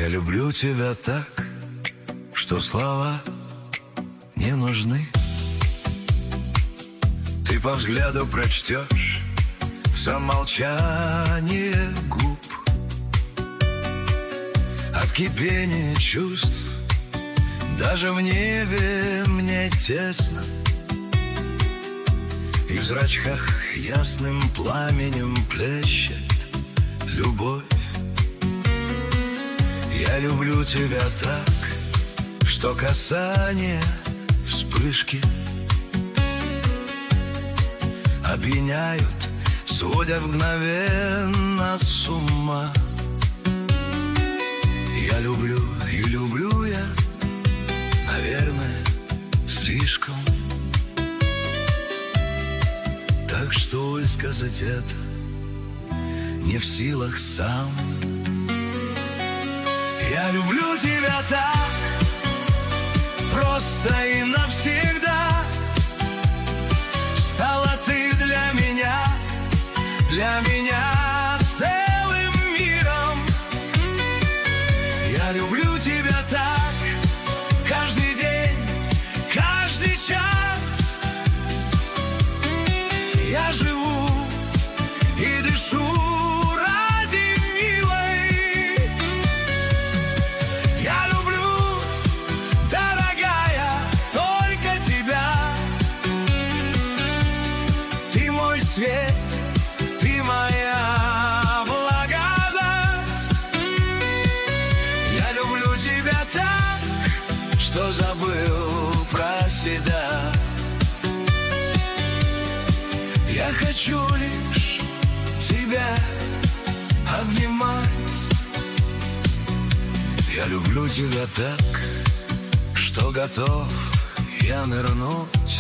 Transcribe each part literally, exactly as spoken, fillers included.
Я люблю тебя так, что слова не нужны. Ты по взгляду прочтешь все молчание губ. От кипения чувств даже в небе мне тесно, и в зрачках ясным пламенем плещет любовь. Я люблю тебя так, что касание вспышки опьяняют, сводя мгновенно с ума. Я люблю и люблю я, наверное, слишком. Так что высказать это не в силах сам. Я люблю тебя так, просто и навсегда. Стала ты для меня, для меня целым миром. Я люблю тебя так, каждый день, каждый час. Я живу и дышу ради милой. Я люблю, дорогая, только тебя. Ты мой свет, ты моя благодать. Я люблю тебя так, что забыл про себя. Я хочу лишь тебя обнимать. Я люблю тебя так, что готов я нырнуть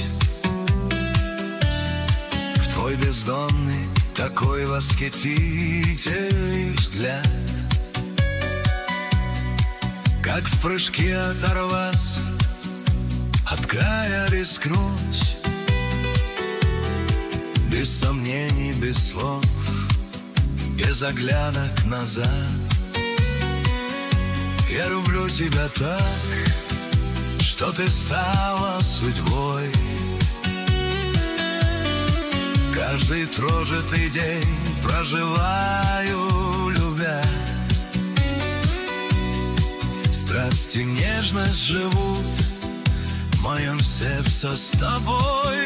в твой бездонный, такой восхитительный взгляд. Как в прыжке оторваться, от края рискнуть, без сомнений, без слов, без оглядок назад. Я люблю тебя так, что ты стала судьбой. Каждый прожитый день проживаю, любя. Страсть и нежность живут в моем сердце с тобой.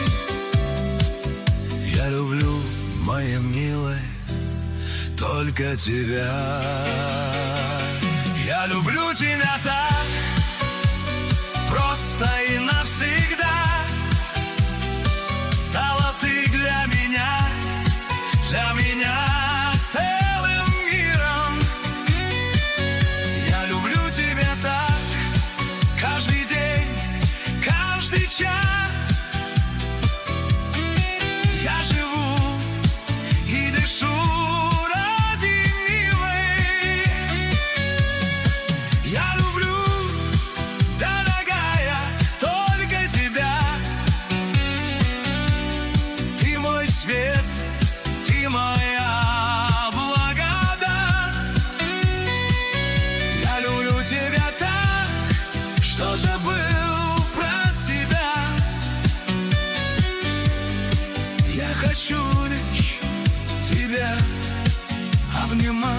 Я люблю, моя милая, только тебя. Я люблю тебя так, просто и навсегда. Стала ты для меня, для меня целым миром. Я люблю тебя так, каждый день, каждый час. Я живу и дышу ради милой. Я люблю, дорогая, только тебя. Ты мой свет, ты моя благодать. Я люблю тебя так, что забыл про себя. Я хочу лишь тебя обнимать.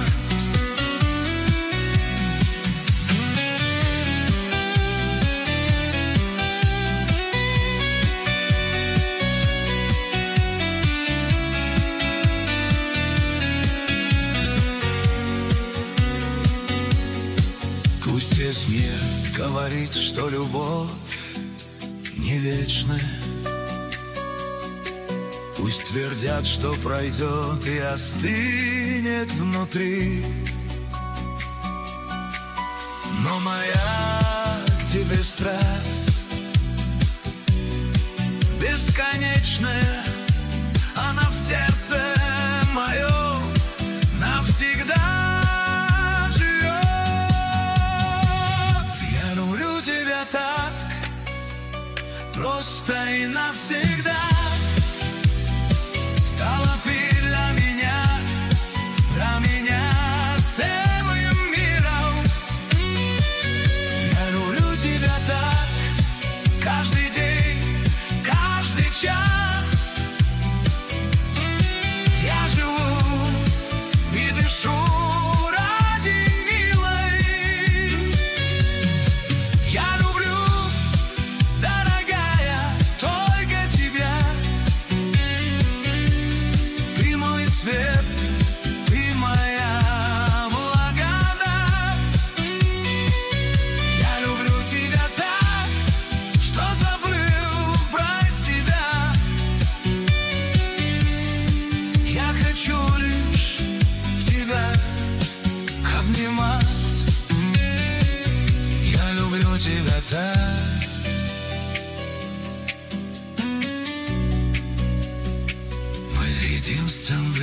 Пусть весь мир говорит, что любовь не вечная. Пусть твердят, что пройдет и остынет внутри. Но моя к тебе страсть бесконечная, она в сердце моем навсегда живет. Я люблю тебя так, просто и навсегда. Стала ты для меня, для меня целым миром.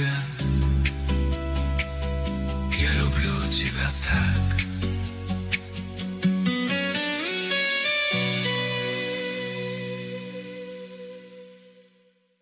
тебе